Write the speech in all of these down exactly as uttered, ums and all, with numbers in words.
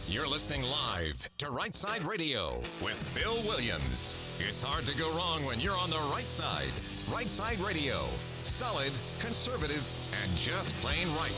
You're listening live to Right Side Radio with Phil Williams. It's hard to go wrong when you're on the right side. Right Side Radio. Solid, conservative, and just plain right.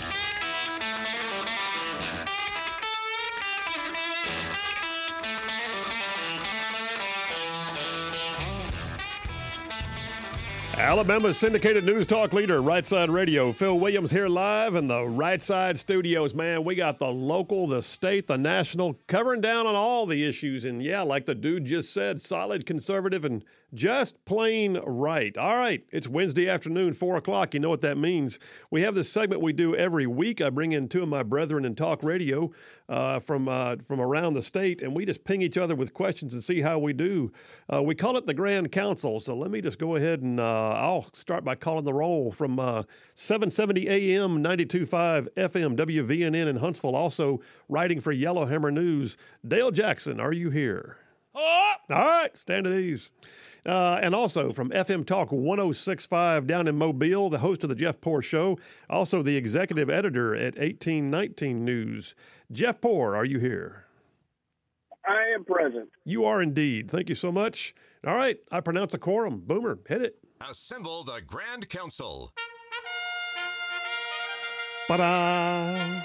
Alabama's syndicated news talk leader, Right Side Radio. Phil Williams here live in the Right Side studios, man. We got the local, the state, the national, covering down on all the issues. And yeah, like the dude just said, solid, conservative, and just plain right. All right, it's Wednesday afternoon, four o'clock. You know what that means. We have this segment we do every week. I bring in two of my brethren in talk radio uh, from uh, from around the state, and we just ping each other with questions and see how we do. Uh, we call it the Grand Council. So let me just go ahead and uh, I'll start by calling the roll from uh, seven seventy A M, ninety-two point five F M, W V N N in Huntsville, also writing for Yellowhammer News. Dale Jackson, are you here? Oh! All right, stand at ease. Uh, and also from F M Talk one oh six point five down in Mobile, the host of the Jeff Poor Show, also the executive editor at eighteen nineteen News. Jeff Poor, are you here? I am present. You are indeed. Thank you so much. All right, I pronounce a quorum. Boomer, hit it. Assemble the Grand Council. Ba-da,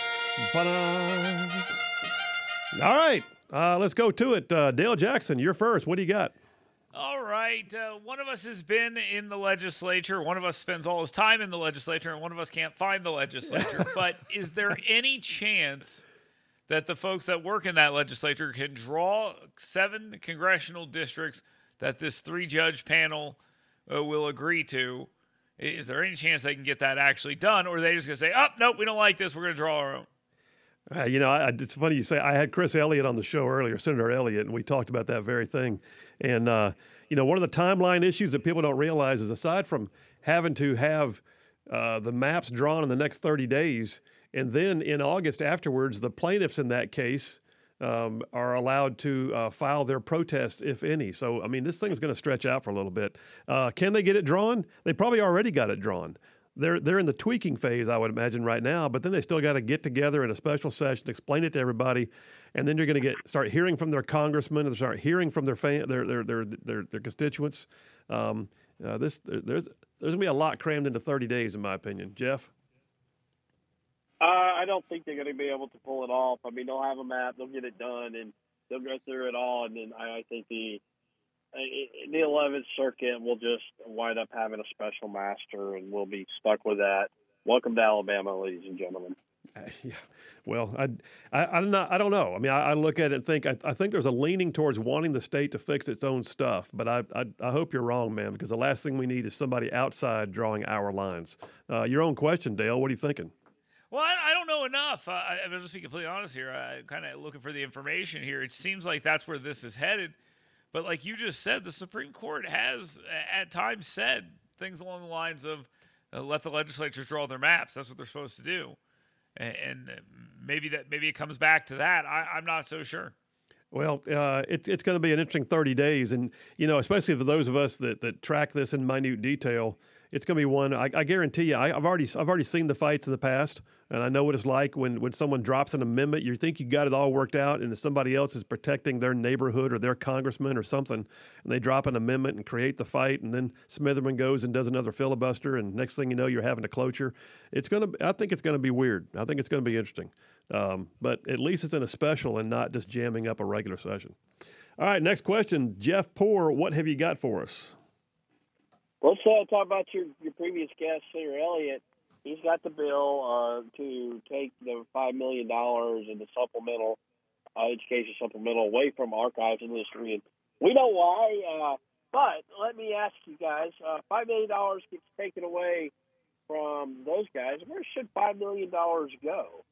ba-da. All right, uh, let's go to it. Uh, Dale Jackson, you're first. What do you got? All right. Uh, one of us has been in the legislature. One of us spends all his time in the legislature, and one of us can't find the legislature. But is there any chance that the folks that work in that legislature can draw seven congressional districts that this three-judge panel uh, will agree to? Is there any chance they can get that actually done, or are they just going to say, oh, nope, we don't like this, we're going to draw our own? Uh, you know, I, it's funny you say, I had Chris Elliott on the show earlier, Senator Elliott, and we talked about that very thing. And, uh, you know, one of the timeline issues that people don't realize is aside from having to have uh, the maps drawn in the next thirty days, and then in August afterwards, the plaintiffs in that case um, are allowed to uh, file their protests, if any. So, I mean, this thing's going to stretch out for a little bit. Uh, can they get it drawn? They probably already got it drawn. They're they're in the tweaking phase, I would imagine, right now. But then they still got to get together in a special session, explain it to everybody, and then you're going to get start hearing from their congressmen, and start hearing from their fan, their their their their, their constituents. Um, uh, this there's there's going to be a lot crammed into thirty days, in my opinion. Jeff, Uh, I don't think they're going to be able to pull it off. I mean, they'll have a map, they'll get it done, and they'll go through it all. And then I, I think the the eleventh Circuit will just wind up having a special master, and we'll be stuck with that. Welcome to Alabama, ladies and gentlemen. Uh, yeah, well, I, I, I'm not. I don't know. I mean, I, I look at it and think I, I think there's a leaning towards wanting the state to fix its own stuff. But I, I, I hope you're wrong, man, because the last thing we need is somebody outside drawing our lines. Uh, your own question, Dale. What are you thinking? Well, I, I don't know enough. Uh, I, I'm just be completely honest here. I'm kind of looking for the information here. It seems like that's where this is headed. But like you just said, the Supreme Court has at times said things along the lines of uh, let the legislatures draw their maps. That's what they're supposed to do. And, and maybe that maybe it comes back to that. I, I'm not so sure. Well, uh, it's it's going to be an interesting thirty days, and you know, especially for those of us that, that track this in minute detail, it's going to be one. I, I guarantee you, I, I've already I've already seen the fights in the past, and I know what it's like when, when someone drops an amendment. You think you got it all worked out, and somebody else is protecting their neighborhood or their congressman or something, and they drop an amendment and create the fight, and then Smitherman goes and does another filibuster, and next thing you know, you're having a cloture. It's going to. I think it's going to be weird. I think it's going to be interesting, um, but at least it's in a special and not just jamming up a regular session. All right, next question, Jeff Poor. What have you got for us? Let's uh, talk about your, your previous guest, Senator Elliott. He's got the bill uh, to take the five million dollars in the supplemental, uh, education supplemental away from archives and history. And we know why, uh, but let me ask you guys, uh, five million dollars gets taken away from those guys. Where should five million dollars go?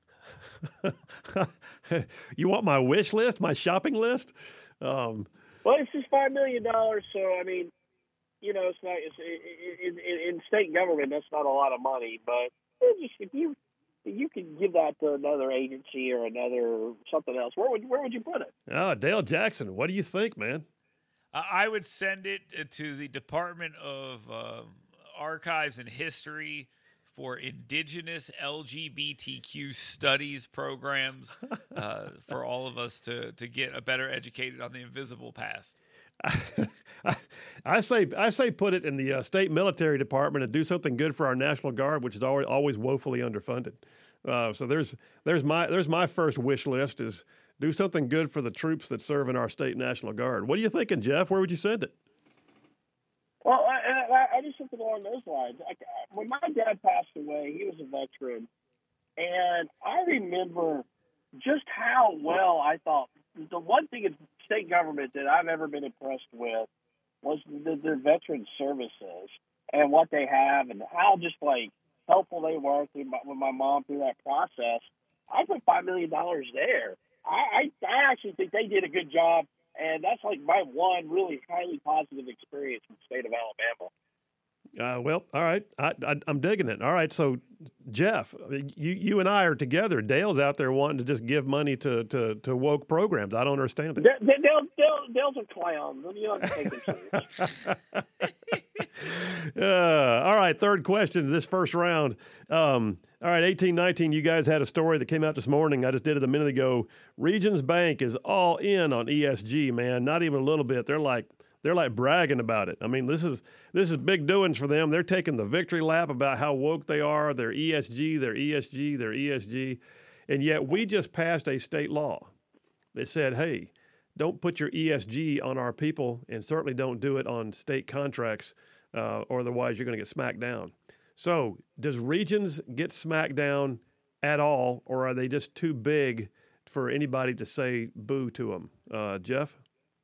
You want my wish list, my shopping list? Um, well, it's just five million dollars, so, I mean, you know, it's not it's, in, in, in state government. That's not a lot of money, but just if you if you could give that to another agency or another something else, where would where would you put it? Oh, Dale Jackson, what do you think, man? Uh, I would send it to the Department of uh, Archives and History for indigenous L G B T Q studies programs uh, for all of us to to get a better educated on the invisible past. I, I say, I say, put it in the uh, state military department and do something good for our National Guard, which is always, always woefully underfunded. Uh, so there's, there's my, there's my first wish list is do something good for the troops that serve in our state National Guard. What are you thinking, Jeff? Where would you send it? Well, I, I, I just something along those lines. I, when my dad passed away, he was a veteran, and I remember just how well I thought. The one thing in state government that I've ever been impressed with was the, their veteran services and what they have and how just like helpful they were through my, with my mom through that process. I put five million dollars there. I, I, I actually think they did a good job, and that's like my one really highly positive experience in the state of Alabama. Uh, well, all right. I, I, I'm digging it. All right. So, Jeff, you you and I are together. Dale's out there wanting to just give money to, to, to woke programs. I don't understand it. Dale, Dale, Dale, Dale's a clown. You don't take it serious. uh, all right. Third question this first round. Um, all right. eighteen nineteen, you guys had a story that came out this morning. I just did it a minute ago. Regions Bank is all in on E S G, man. Not even a little bit. They're like, They're like bragging about it. I mean, this is this is big doings for them. They're taking the victory lap about how woke they are. They're E S G, they're E S G, they're E S G. And yet we just passed a state law that said, hey, don't put your E S G on our people and certainly don't do it on state contracts uh, or otherwise you're going to get smacked down. So does Regions get smacked down at all, or are they just too big for anybody to say boo to them? Uh, Jeff?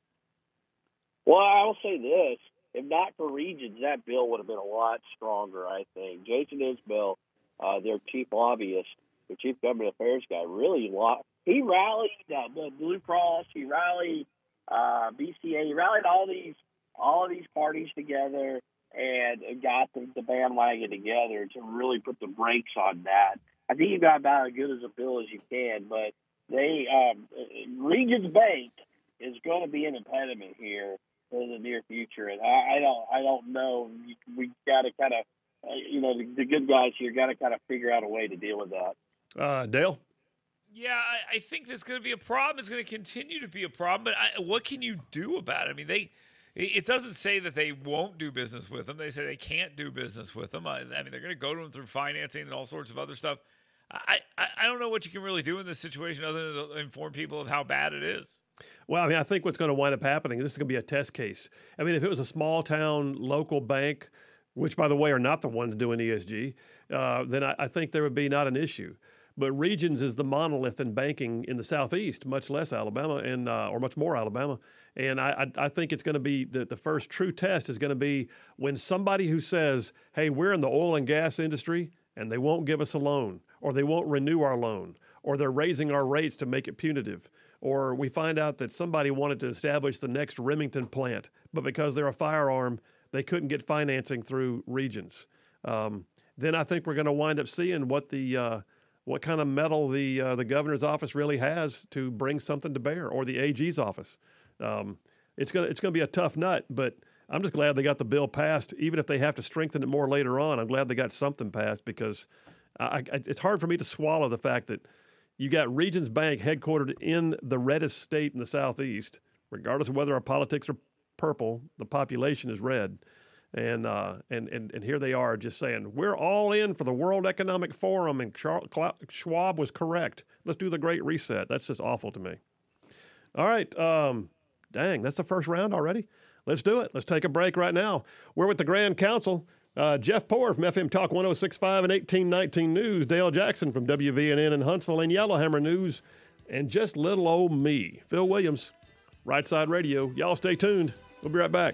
Well, I will say this. If not for Regions, that bill would have been a lot stronger, I think. Jason Isbell, uh, their chief lobbyist, their chief government affairs guy, really lo- he rallied uh, the Blue Cross, he rallied uh, B C A, he rallied all these all of these parties together and got the, the bandwagon together to really put the brakes on that. I think you got about as good as a bill as you can, but they um, Regions Bank is going to be an impediment here in the near future, and I, I don't, I don't know. We got to kind of, uh, you know, the, the good guys here got to kind of figure out a way to deal with that. Uh, Dale? Yeah, I, I think there's going to be a problem. It's going to continue to be a problem. But I, what can you do about it? I mean, they. It doesn't say that they won't do business with them. They say they can't do business with them. I, I mean, they're going to go to them through financing and all sorts of other stuff. I, I, I don't know what you can really do in this situation other than to inform people of how bad it is. Well, I mean, I think what's going to wind up happening, this is going to be a test case. I mean, if it was a small town local bank, which, by the way, are not the ones doing E S G, uh, then I, I think there would be not an issue. But Regions is the monolith in banking in the Southeast, much less Alabama, and uh, or much more Alabama. And I, I, I think it's going to be the, the first true test is going to be when somebody who says, hey, we're in the oil and gas industry, and they won't give us a loan, or they won't renew our loan, or they're raising our rates to make it punitive, or we find out that somebody wanted to establish the next Remington plant, but because they're a firearm, they couldn't get financing through Regions. Um, then I think we're going to wind up seeing what the uh, what kind of metal the uh, the governor's office really has to bring something to bear, or the A G's office. Um, it's gonna it's gonna be a tough nut, but I'm just glad they got the bill passed. Even if they have to strengthen it more later on, I'm glad they got something passed because I, I, it's hard for me to swallow the fact that you got Regions Bank headquartered in the reddest state in the Southeast, regardless of whether our politics are purple, the population is red. And, uh, and and and here they are just saying, we're all in for the World Economic Forum, and Schwab was correct. Let's do the Great Reset. That's just awful to me. All right. Um, dang, that's the first round already. Let's do it. Let's take a break right now. We're with the Grand Council. Uh, Jeff Poor from F M Talk one oh six point five and eighteen nineteen News. Dale Jackson from W V N N in Huntsville and Yellowhammer News. And just little old me, Phil Williams, Right Side Radio. Y'all stay tuned. We'll be right back.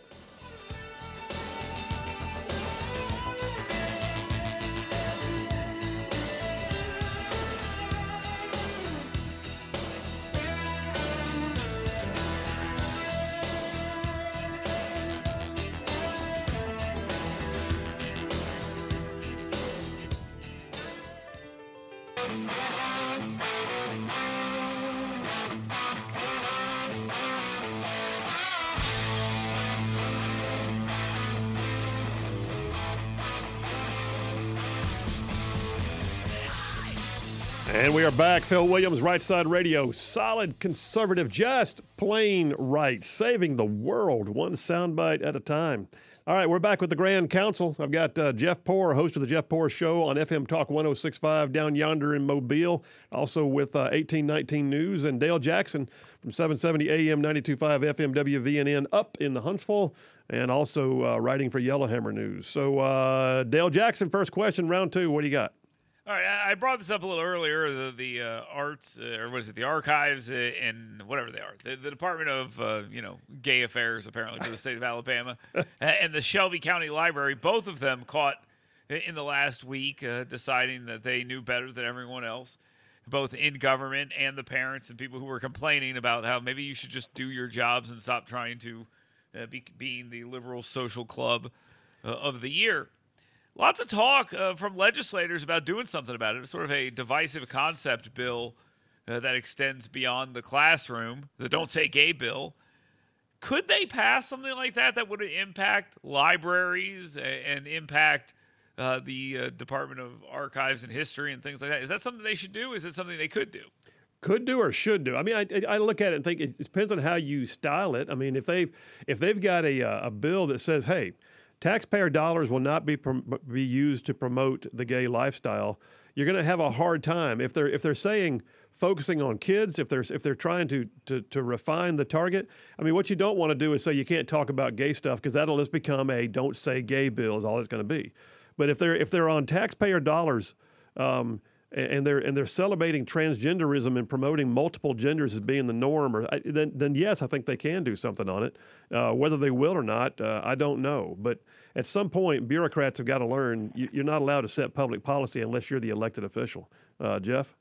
And we are back. Phil Williams, Right Side Radio. Solid conservative, just plain right. Saving the world, one soundbite at a time. All right, we're back with the Grand Council. I've got uh, Jeff Poor, host of the Jeff Poor Show on F M Talk one oh six point five down yonder in Mobile. Also with uh, eighteen nineteen News. And Dale Jackson from seven seventy A M ninety-two point five F M W V N N up in Huntsville. And also uh, writing for Yellowhammer News. So uh, Dale Jackson, first question, round two. What do you got? All right, I brought this up a little earlier. The the uh, arts, uh, or what is it? The archives uh, and whatever they are, the, the Department of uh, you know Gay Affairs, apparently for the state of Alabama, and the Shelby County Library. Both of them caught in the last week uh, deciding that they knew better than everyone else, both in government and the parents and people who were complaining about how maybe you should just do your jobs and stop trying to uh, be being the liberal social club uh, of the year. Lots of talk uh, from legislators about doing something about it. It's sort of a divisive concept bill uh, that extends beyond the classroom, the Don't Say Gay bill. Could they pass something like that that would impact libraries and impact uh, the uh, Department of Archives and History and things like that? Is that something they should do? Is it something they could do? Could do or should do. I mean, I, I look at it and think it depends on how you style it. I mean, if they've, if they've got a, a bill that says, hey, taxpayer dollars will not be be used to promote the gay lifestyle, you're going to have a hard time if they're if they're saying focusing on kids. If they're if they're trying to to to refine the target. I mean, what you don't want to do is say you can't talk about gay stuff because that'll just become a don't say gay bill is all it's going to be. But if they're if they're on taxpayer dollars. Um, And they're and they're celebrating transgenderism and promoting multiple genders as being the norm, or then then yes, I think they can do something on it. Uh, whether they will or not, uh, I don't know. But at some point, bureaucrats have got to learn you, you're not allowed to set public policy unless you're the elected official. Uh, Jeff,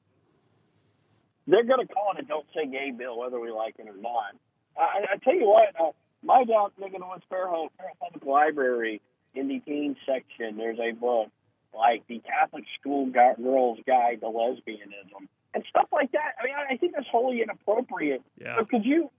they're going to call it a "Don't Say Gay" bill, whether we like it or not. I, I tell you what, uh, my down in the West Fairhope Public Library in the teens section, there's a book. Like the Catholic School Girls Guide to Lesbianism and stuff like that. I mean, I think that's wholly inappropriate. Yeah. So could you?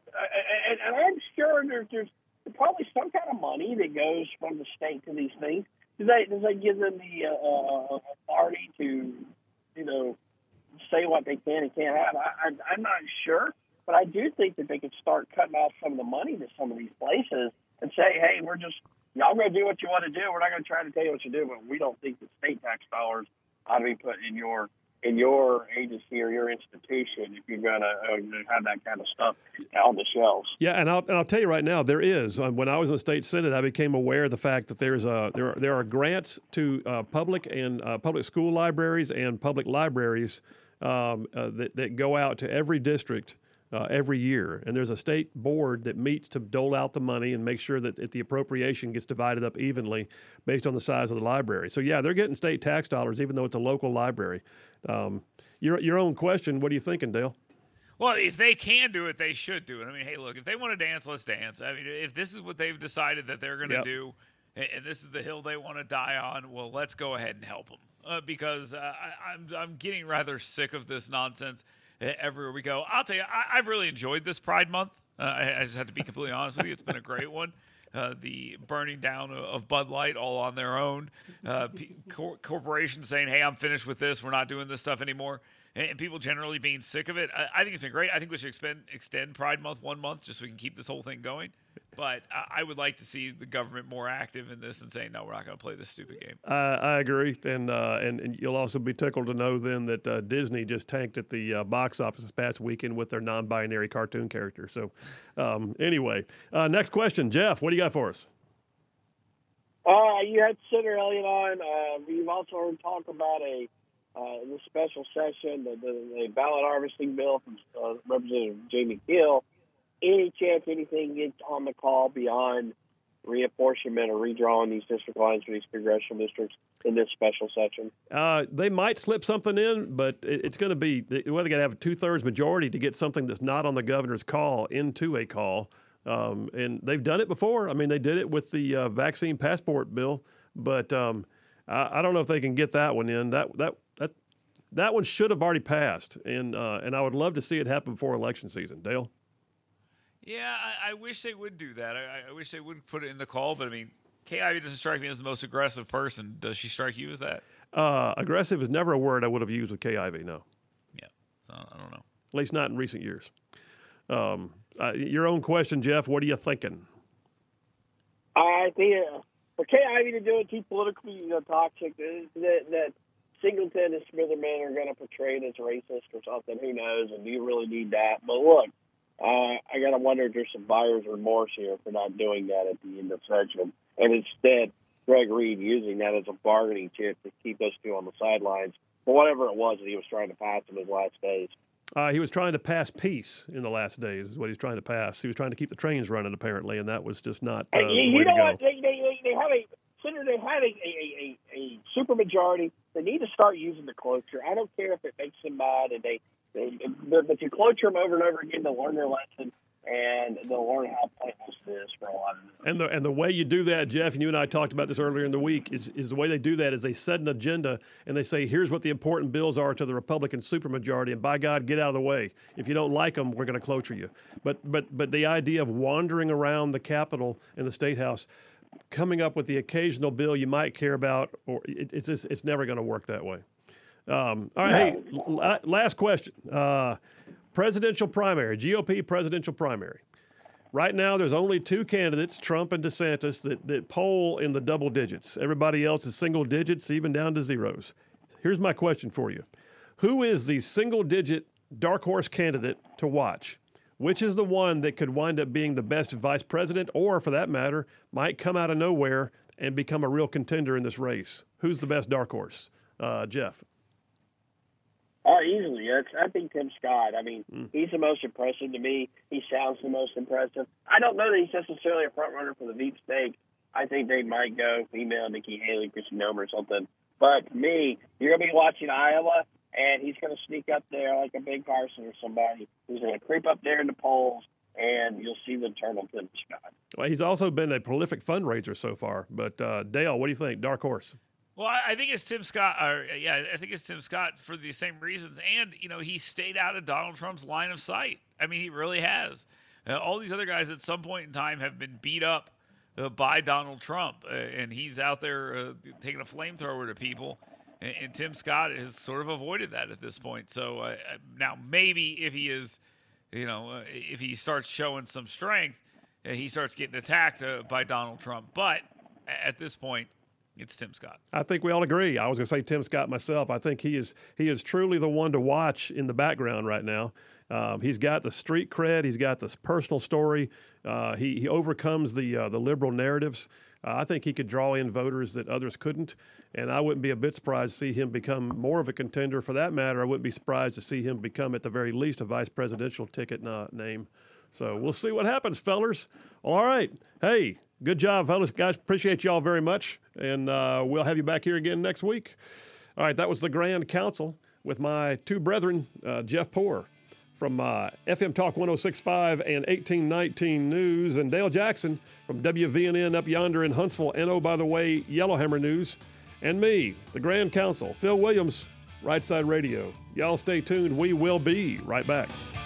Uh, and, and I'm sure there's there's probably some kind of money that goes from the state to these things. Do they does they give them the uh, authority to, you know, say what they can and can't have? I, I, I'm not sure, but I do think that they could start cutting off some of the money to some of these places and say, hey, we're just. Y'all going to do what you want to do. We're not going to try to tell you what you do, but we don't think that state tax dollars ought to be put in your in your agency or your institution if you're going to uh, have that kind of stuff on the shelves. Yeah, and I'll and I'll tell you right now, there is. Um, when I was in the state senate, I became aware of the fact that there's a there are, there are grants to uh, public and uh, public school libraries and public libraries um, uh, that that go out to every district. Uh, every year, and there's a state board that meets to dole out the money and make sure that, that the appropriation gets divided up evenly based on the size of the library. So yeah, they're getting state tax dollars even though it's a local library. Um, your your own question, what are you thinking, Dale? Well, if they can do it, they should do it. I mean, hey, look, if they want to dance, let's dance. I mean, if this is what they've decided that they're going to Yep. do, and this is the hill they want to die on, well, let's go ahead and help them uh, because uh, I, I'm I'm getting rather sick of this nonsense. Everywhere we go, I'll tell you, I, I've really enjoyed this Pride Month. Uh, I, I just have to be completely honest with you; it's been a great one. Uh, the burning down of, of Bud Light, all on their own. Uh, p- cor- corporations saying, "Hey, I'm finished with this. We're not doing this stuff anymore," and, and people generally being sick of it. I, I think it's been great. I think we should expend, extend Pride Month one month just so we can keep this whole thing going. But I, I would like to see the government more active in this and saying, "No, we're not going to play this stupid game." Uh, I agree, and, uh, and and you'll also be tickled to know then that uh, Disney just tanked at the uh, box office this past weekend with their non-binary cartoon character. So, um, anyway, uh, next question, Jeff. What do you got for us? Uh, you had Senator Elliott on. Uh, we've also heard talk about a uh, in the special session the, the, the ballot harvesting bill from uh, Representative Jamie Gill. Any chance anything gets on the call beyond reapportionment or redrawing these district lines for these congressional districts in this special session? Uh, they might slip something in, but it, it's going to be well, they got to have a two-thirds majority to get something that's not on the governor's call into a call. Um, and they've done it before. I mean, they did it with the uh, vaccine passport bill, but um, I, I don't know if they can get that one in. That that that that one should have already passed, and uh, and I would love to see it happen before election season. Dale. Yeah, I, I wish they would do that. I, I wish they would put it in the call, but I mean, Kay Ivey doesn't strike me as the most aggressive person. Does she strike you as that? Uh, aggressive is never a word I would have used with Kay Ivey, no. Yeah, so, I don't know. At least not in recent years. Um, uh, your own question, Jeff, what are you thinking? I think uh, for Kay Ivey to do it too politically, you know, toxic, that, that Singleton and Smitherman are going to portray it as racist or something. Who knows? And do you really need that? But look, uh, I got to wonder if there's some buyer's remorse here for not doing that at the end of session. And instead, Greg Reed using that as a bargaining chip to keep those two on the sidelines for whatever it was that he was trying to pass in his last days. Uh, he was trying to pass peace in the last days, is what he's trying to pass. He was trying to keep the trains running, apparently, and that was just not uh, hey, you, the way you know to go. what? They, they, they have a Senator, they have a, a, a, a supermajority. They need to start using the cloture. I don't care if it makes them mad, and they, they but you cloture them over and over again, they'll learn their lesson, and they'll learn how pointless it is for a lot of them. And the and the way you do that, Jeff, and you and I talked about this earlier in the week, is, is the way they do that is they set an agenda and they say, here's what the important bills are to the Republican supermajority, and by God, get out of the way. If you don't like them, we're going to cloture you. But but but the idea of wandering around the Capitol and the State House, coming up with the occasional bill you might care about, or it, it's just, it's never going to work that way. Um, all right, hey, l- last question. Uh, presidential primary, G O P presidential primary. Right now, there's only two candidates, Trump and DeSantis, that, that poll in the double digits. Everybody else is single digits, even down to zeros. Here's my question for you. Who is the single-digit dark horse candidate to watch? Which is the one that could wind up being the best vice president, or, for that matter, might come out of nowhere and become a real contender in this race? Who's the best dark horse? Uh, Jeff? Oh, easily. It's, I think Tim Scott. I mean, Mm. he's the most impressive to me. He sounds the most impressive. I don't know that he's necessarily a front runner for the Veep stake. I think they might go female Nikki Haley, Kristi Noem, or something. But for me, you're going to be watching Iowa, and he's going to sneak up there like a Big Carson or somebody. He's going to creep up there in the polls, and you'll see the eternal Tim Scott. Well, he's also been a prolific fundraiser so far. But, uh, Dale, what do you think? Dark horse? Well, I think it's Tim Scott. Or, yeah, I think it's Tim Scott for the same reasons. And, you know, he stayed out of Donald Trump's line of sight. I mean, he really has. Uh, all these other guys at some point in time have been beat up uh, by Donald Trump. Uh, and he's out there uh, taking a flamethrower to people. And, and Tim Scott has sort of avoided that at this point. So uh, now maybe if he is, you know, uh, if he starts showing some strength, uh, he starts getting attacked uh, by Donald Trump. But at this point, it's Tim Scott. I think we all agree. I was going to say Tim Scott myself. I think he is he is truly the one to watch in the background right now. Um, he's got the street cred. He's got this personal story. Uh, he he overcomes the uh, the liberal narratives. Uh, I think he could draw in voters that others couldn't, and I wouldn't be a bit surprised to see him become more of a contender. For that matter, I wouldn't be surprised to see him become, at the very least, a vice presidential ticket uh, name. So we'll see what happens, fellers. All right. Hey, good job, fellas. Guys, appreciate y'all very much. And uh, we'll have you back here again next week. All right, that was the Grand Council with my two brethren, uh, Jeff Poore from uh, F M Talk one oh six point five and eighteen nineteen News, and Dale Jackson from W V N N up yonder in Huntsville, and oh, by the way, Yellowhammer News, and me, the Grand Council, Phil Williams, Right Side Radio. Y'all stay tuned. We will be right back.